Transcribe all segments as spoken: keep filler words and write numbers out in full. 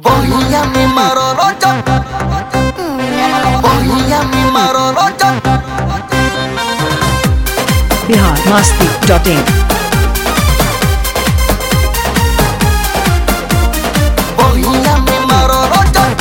बहिया में मारो रोचक, बहिया में मारो रोचक। Bihar Masti dot in. बहिया में मारो रोचक,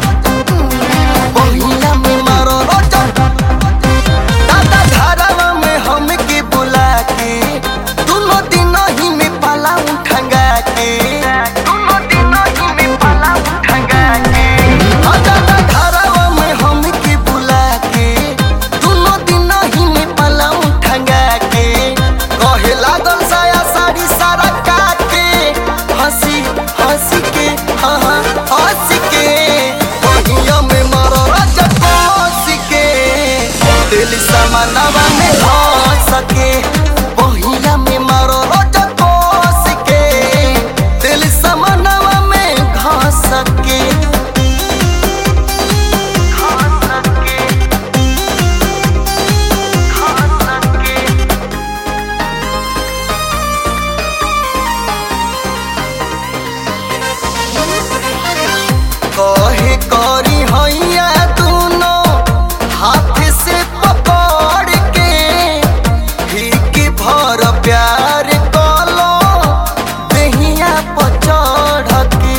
बहिया में मारो रोचक। दादा घरवा में हमके बुला के दोनों दिन ही में पाला उठंगा के, दोनों दिन ही में पाला उठंगा के। दादा घरवा में हमके बुला के दोनों दिन ही में पाला उठंगा के। कहे लागल साया साड़ी सारा काटे, हंसी हंसी के हाँ हाँ हंसी के। बहिया में मारो रोचक हंसी के, दिल समानवा में हंस के। बहिया में मारो रोचक हंसी के, दिल समानवा में घास के। कहे करी हैया दोनों हाथ से पकड़ के, ठीक भर प्यार कलो दहिया पर चढ़ के।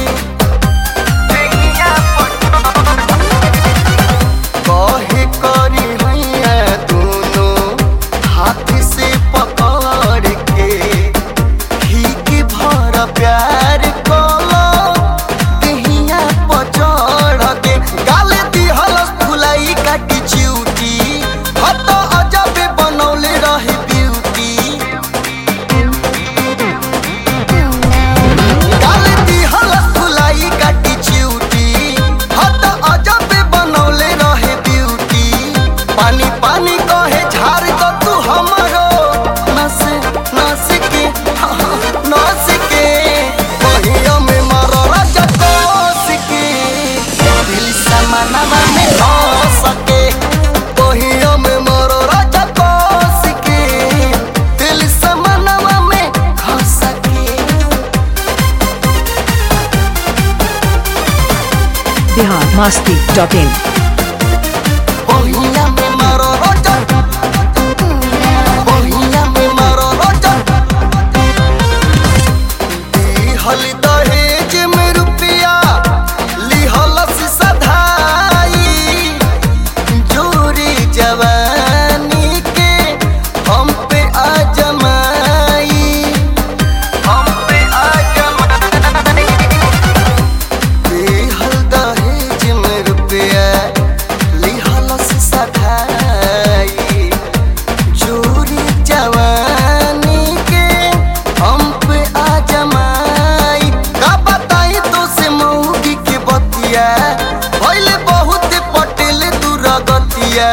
कहे करी हैया दोनों हाथ से पकड़ के, ठीक भर प्यार कलो दहिया पर चढ़ के। गाले दिहलस फुलाई काटी चिउटी, हत अजबे बनौले रहे ब्यूटी। गाले दिहलस फुलाई काटी चिउटी, हत अजबे बनौले रहे ब्यूटी। पानी पानी कहे झाड़ दो तू हमरो नस नस के हाँ, हाँ, नस के। बहिया में मारो रोचक हंसी के, दिल समानवा में हंस के। बहिया में मारो रोचक हंसी के, दिल समानवा में हंस के। Bihar Masti dot in. बहिया में मारो रोचक, बहिया में मारो रोचक। दिहल दहेज में रुपया लिहलस सधाई, जोरी जवानी के हम पे आजमाई, हम पे आजमाई। दिहल दहेज में रुपया लिहलस सधाई, जोरी जवानी के हम पे आजमाई। का बताई तो से मऊगी के बतिया, भइले बहुत पटेल दुर्गतिया।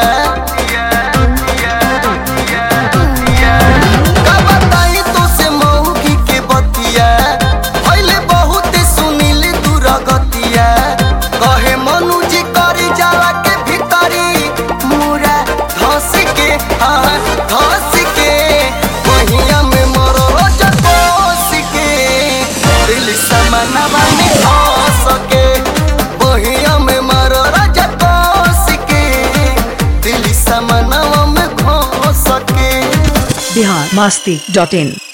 का बताई तो से मऊगी के बतिया, भइले बहुत सुनील दुर्गतिया। कहे मनु जी करी जाला के भीतरी मुरा धस के हाँ धस के। बहिया में मरो रोचक हंसी के, दिल समानवा में हंस के। बहिया में मरो रोचक हंसी के, दिल समानवा में घास के। बिहार मस्ती डॉट इन।